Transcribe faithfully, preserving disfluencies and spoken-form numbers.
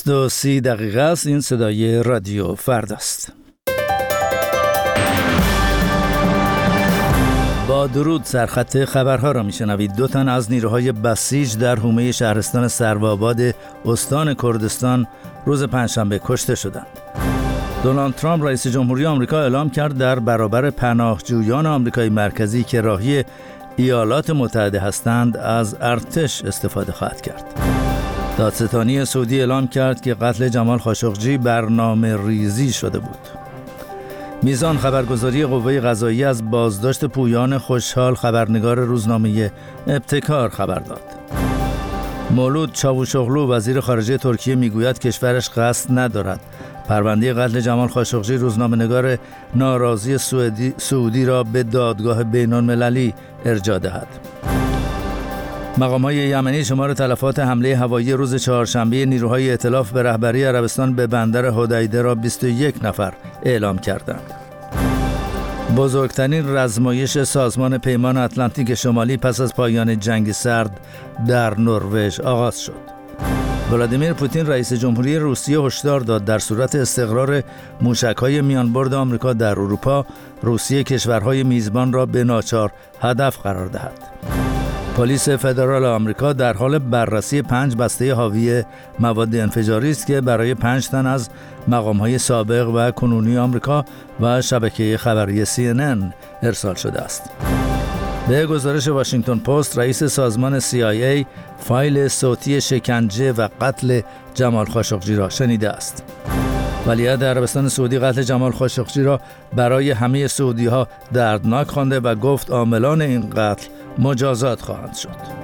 بیست و سی دقیقه است. این صدای رادیو فردا است. با درود سرخط خبرها را میشنوید. دو تن از نیروهای بسیج در حومه شهرستان سروآباد استان کردستان روز پنجشنبه کشته شدند. دونالد ترامپ رئیس جمهوری آمریکا اعلام کرد در برابر پناهجویان آمریکای مرکزی که راهی ایالات متحده هستند از ارتش استفاده خواهد کرد. دادستانی سعودی اعلام کرد که قتل جمال خاشقجی برنامه ریزی شده بود. میزان خبرگزاری قوه قضاییه از بازداشت پویان خوشحال خبرنگار روزنامه ابتکار خبر داد. مولود چاوشوغلو وزیر خارجه ترکیه میگوید کشورش قصد ندارد پرونده قتل جمال خاشقجی روزنامه‌نگار ناراضی سعودی, سعودی را به دادگاه بین‌المللی ارجاع دهد. مقام‌های یمنی شمار تلفات حمله هوایی روز چهارشنبه نیروهای ائتلاف به رهبری عربستان به بندر حدیده را بیست و یک نفر اعلام کردند. بزرگترین رزمایش سازمان پیمان اتلانتیک شمالی پس از پایان جنگ سرد در نروژ آغاز شد. ولادیمیر پوتین رئیس جمهوری روسیه هشدار داد در صورت استقرار موشک‌های میانبرد آمریکا در اروپا، روسیه کشورهای میزبان را به ناچار هدف قرار دهد. پلیس فدرال آمریکا در حال بررسی پنج بسته حاوی مواد انفجاری است که برای پنج تن از مقام‌های سابق و کنونی آمریکا و شبکه خبری سی ان ان ارسال شده است. به گزارش واشنگتن پست، رئیس سازمان سی آی ای فایل صوتی شکنجه و قتل جمال خاشقجی را شنیده است. ولیعهد عربستان سعودی قتل جمال خاشقجی را برای همه سعودی‌ها دردناک خوانده و گفت عاملان این قتل مجازات خواهند شد.